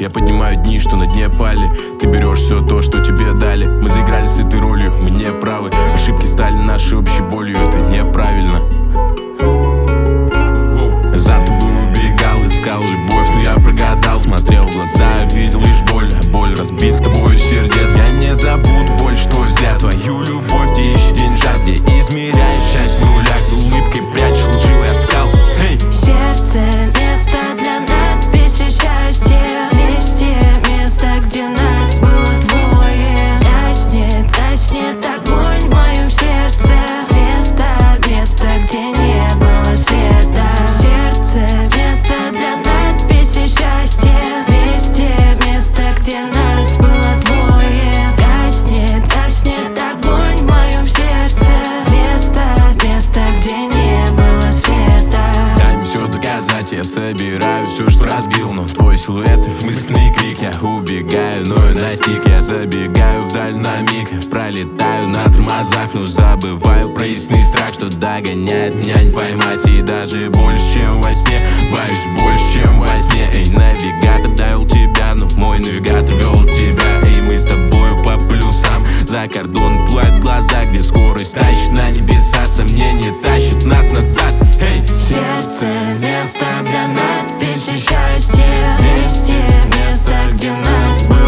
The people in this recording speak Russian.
Я поднимаю дни, что на дне пали. Ты берешь все то, что тебе дали. Мы заиграли с этой ролью, мы не правы. Ошибки стали нашей общей болью, это неправильно. За тобой убегал, искал любовь, но я прогадал. Смотрел в глаза, видел лишь боль, а боль разбитых тобою сердец. Я не забуду больше твой взгляд, твою любовь, где ищешь деньжат, где измеряешь счастье в нулях, с улыбкой прячешь лживый оскал. Сердце — место для надписи счастья. Вместе — место, где нас было двое. Гаснет огонь в моем сердце. Место, где не было света. Сердце — место для надписи счастья. Вместе — место, где нас было двое. Гаснет огонь в моем сердце. Место, где не было света. Дай мне все доказать, я собираю все, что разбил. Но твой силуэт и мысленный крик. Я убегаю, но и достиг. Я забегаю вдаль на миг. Пролетаю на тормозах, но забываю про истинный страх, что догоняет меня не поймать. И даже больше, чем во сне, боюсь больше, чем во сне. Эй, навигатор довел тебя, но мой навигатор вел тебя. Эй, мы с тобою по плюсам. За кордон плывают глаза, где скорость тащит на небеса. Сомнения тащит нас назад. Эй, сердце — место для надписи счастья. Вместе — место, где нас было